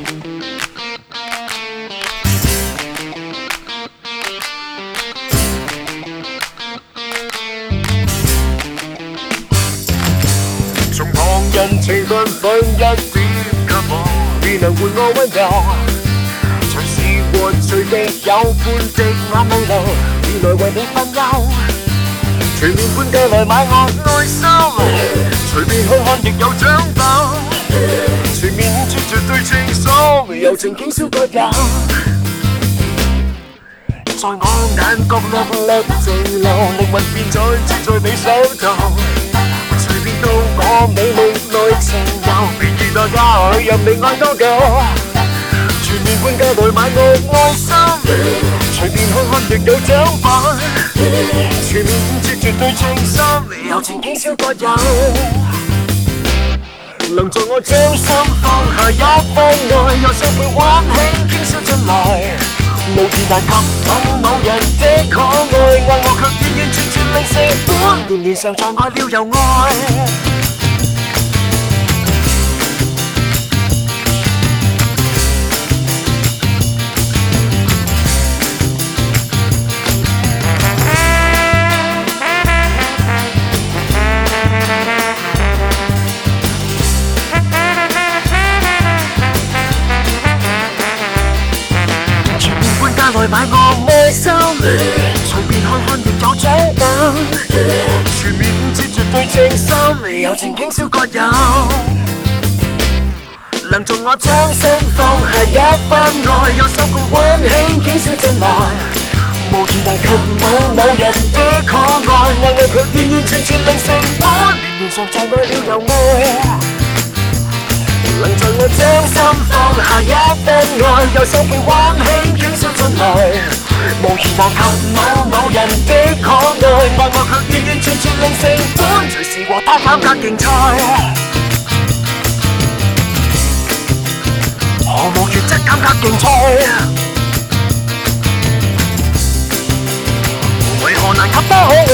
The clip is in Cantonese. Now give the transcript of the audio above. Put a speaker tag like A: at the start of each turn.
A: 從旁人情分分一點給我，未能換我溫柔。隨時和隨地有半滴眼淚流，原來為你分憂。隨便半價來買我愛心，隨便去看亦有獎品。全面絕對稱心，柔情傾銷各有。在我眼角粒粒靜流，靈魂便在住在你手頭。隨便到我美麗內情遊，別意代價去任你愛多久。全面半價來買我愛心，隨便看看亦有獎品。全面絕對稱心，柔情傾銷各有。能在我將心放下一分愛，又相會溫馨傾銷進來。無言但及某人的可愛，愛我卻完完全全零成本，年年常在愛了又愛。來買我愛心，隨便看看亦有獎品。全面絕對稱心，柔情傾銷各有。能做我將心放下一分愛，有心共溫馨傾銷進來。無言但及某人的可愛，愛我卻完完全全零成本，年年常在愛了又愛。能在我將心放下一分愛，有心會溫馨傾銷進來。無言但及某人的可愛，愛我卻完完全全零成本，隨時和他減價競賽。何無原則減價競賽？為何難及他可愛？